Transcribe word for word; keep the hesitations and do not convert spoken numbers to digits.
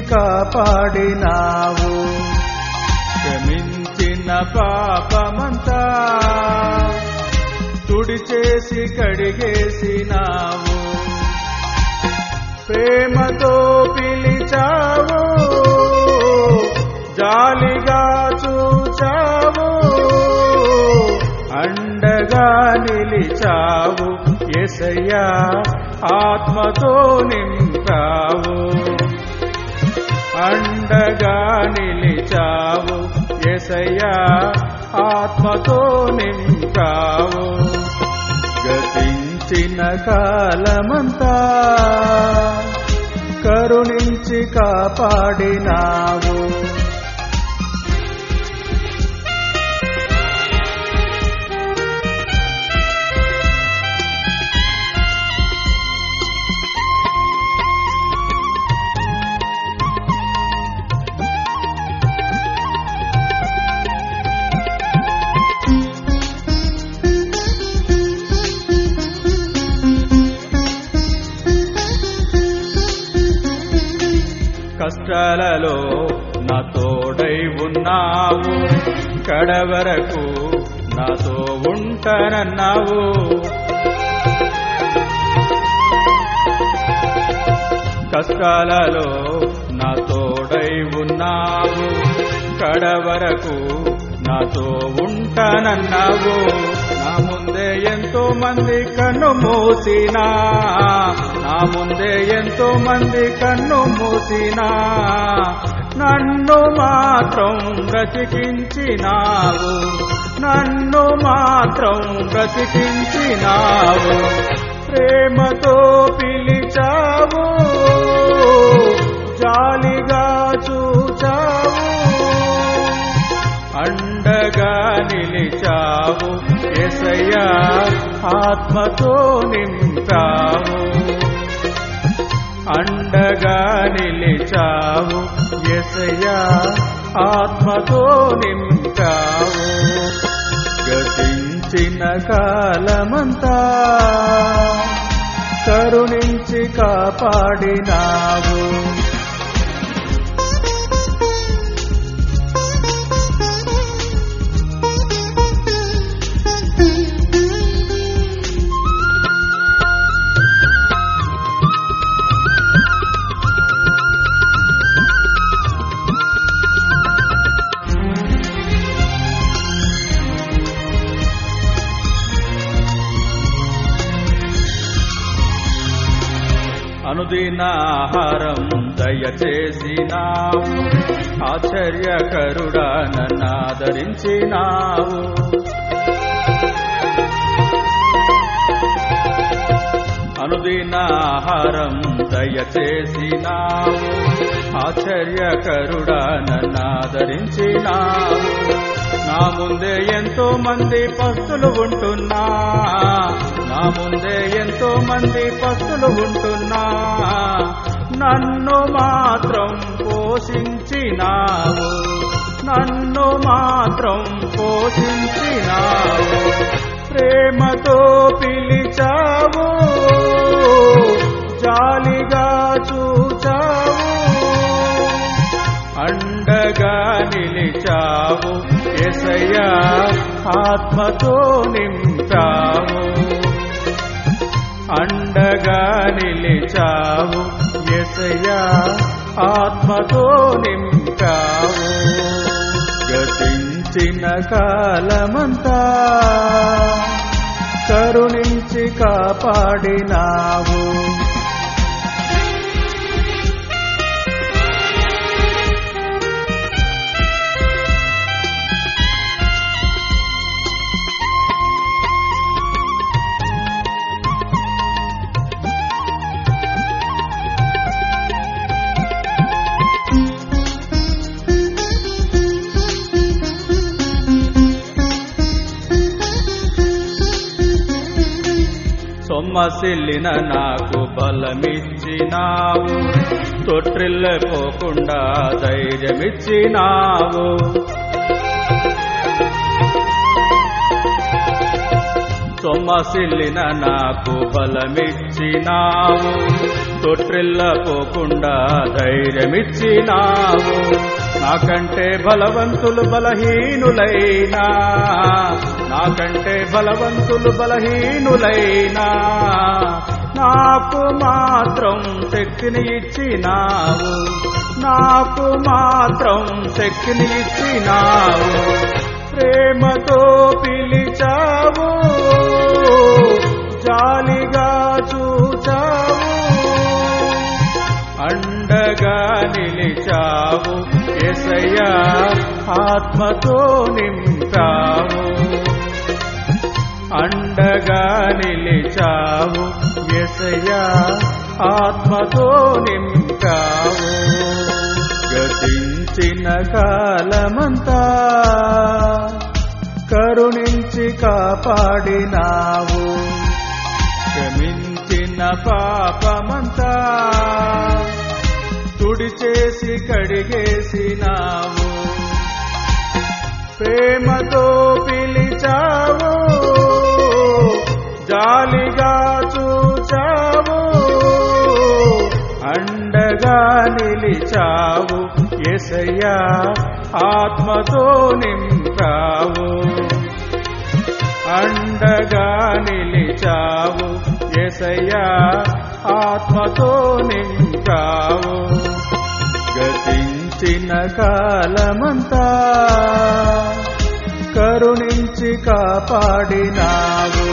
కాపాడినావు. క్షమించిన పాపమంతా తుడిచేసి కడిగేసినావు. ప్రేమతో పిలిచావు, జాలిగా చూచావు, అండగా నిలిచావు. యేసయ్యా ఆత్మతో నింపావు, అండగా నిలిచావు. యేసయ్యా ఆత్మతో నింపావు. గతించిన కాలమంతా కరుణించి కాపాడినావు. కష్టాలలో నా తోడై ఉన్నావు, కడవరకు నాతో ఉంటానన్నావు. కష్టాలలో నా తోడై ఉన్నావు, కడవరకు నాతో ఉంటానన్నావు. నా ముందే ఎంతో మంది కన్ను మూసినా, నా ముందే ఎంతో మంది కన్ను మూసినా, నన్ను మాత్రం బ్రతికించినావు, నన్ను మాత్రం బ్రతికించినావు. ప్రేమతో పిలిచావు, జాలిగా చూచావు, అండగా నిలిచావు. యేసయ్యా ఆత్మతో నింపావు, అండగా నిలిచావు. యేసయ్యా ఆత్మతో నింపావు. గతించిన కాలమంతా కరుణించి కాపాడినావు. అనుదిన ఆహారం దయచేసినావు, ఆశ్చర్యకరుడా నన్నాదరించినావు. అనుదిన ఆహారం దయచేసినావు, ఆశ్చర్యకరుడా నన్నాదరించినావు. నా ముందే ఎంతో మంది పస్తులు ఉంటున్నా, నా ముందే ఎంతో మంది పస్తులు ఉంటున్నా, నన్ను మాత్రం పోషించినావు, నన్ను మాత్రం పోషించినావు. ప్రేమతో పిలిచావు, జాలిగా చూచావు, అండగా నిలిచావు. యేసయ్యా ఆత్మతో నింపావు, అండగా నిలిచావు. యేసయ్యా ఆత్మతో నింపావు. గతించిన కాలమంతా కరుణించి కాపాడినావు. సొమ్మసిల్లిన నాకు బలమిచ్చినావు, తొట్టిల్లపోకుండా ధైర్యమిచ్చినావు. సొమ్మసిల్లిన నాకు బలమిచ్చినావు, తొట్టిల్లపోకుండా ధైర్యమిచ్చినావు. నాకంటే బలవంతులు బలహీనులైనా, నాకంటే బలవంతులు బలహీనులైనా, నాకు మాత్రం శక్తిని ఇచ్చినావు, నాకు మాత్రం శక్తిని ఇచ్చినావు. ప్రేమతో పిలిచావు, జాలిగా చూచావు, అండగా నిలిచావు. యేసయ్యా ఆత్మతో నింపావు, అండగా నిలిచావు. యేసయ్యా ఆత్మతో నింపావు. గతించిన కాలమంతా కరుణించి కాపాడినావు, క్షమించిన పాపమంతా తుడిచేసి కడిగేసినావు. ప్రేమతో పిలిచావు, జాలిగా చూచావు, అండగా నిలిచావు. యేసయ్యా ఆత్మతో నింపావు, అండగా నిలిచావు. యేసయ్యా ఆత్మతో నింపావు. గతించిన కాలమంతా కరుణించి కాపాడినావు,